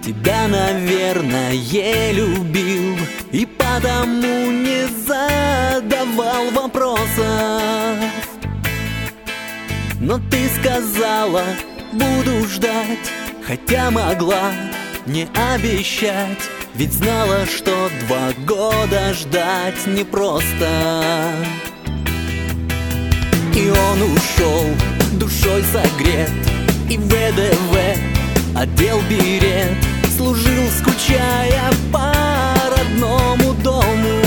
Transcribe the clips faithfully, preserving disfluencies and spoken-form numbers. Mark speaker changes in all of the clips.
Speaker 1: Тебя, наверное, любил и потому не задавал вопросов. Но ты сказала: буду ждать, хотя могла не обещать, ведь знала, что два года ждать непросто. И он ушел, душой согрет, и в вэ дэ вэ одел берет, служил, скучая по родному дому.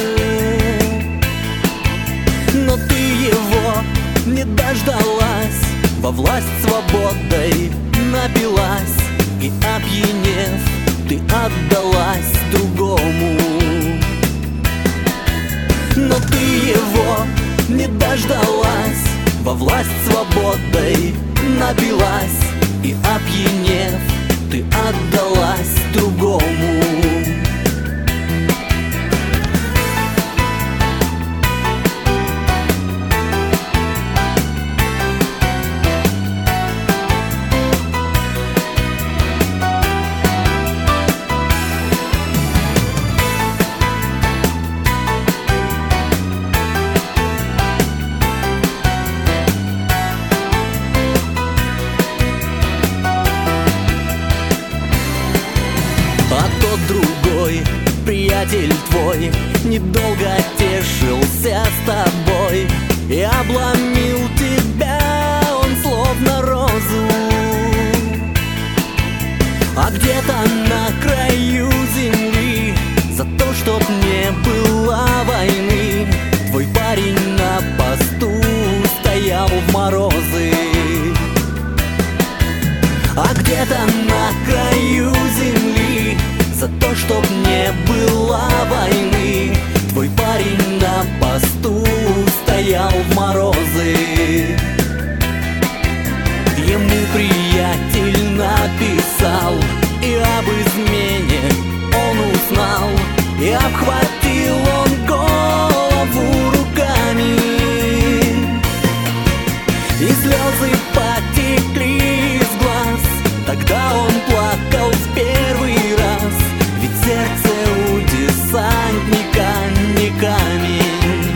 Speaker 1: Но ты его не дождалась, во власть свободой напилась, и, опьянев, ты отдалась другому. Но ты его не дождалась, во власть свободой напилась, и, опьянев, ты отдалась другому. Другой приятель твой недолго тешился с тобой и обломил тебя он словно розу. А где-то на краю земли, за то, чтоб не было войны, твой парень на посту стоял в морозы. А где-то на краю земли, за то, чтоб не было войны, твой парень на посту стоял в морозы. Ему приятель написал, и об измене он узнал, и обхватил он голову руками, и слезы потекли из глаз. Тогда он плакал в первый раз, ведь сердце у десантника не камень.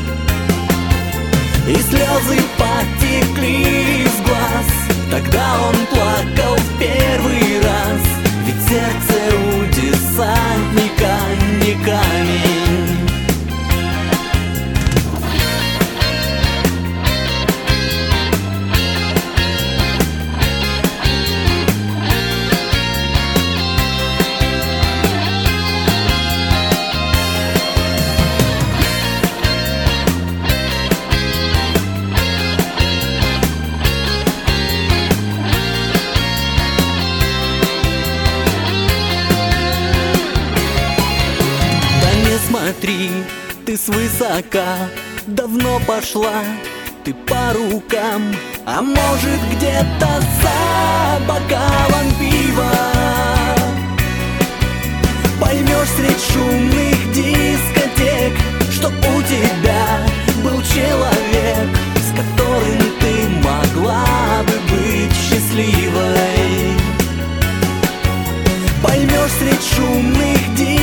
Speaker 1: И слезы потекли из глаз, тогда он плакал в первый раз, ведь сердце у десантника не камень. Смотри, ты свысока давно пошла, ты по рукам, а может где-то за бокалом пива. Поймешь средь шумных дискотек, что у тебя был человек, с которым ты могла бы быть счастливой. Поймешь средь шумных дискотек,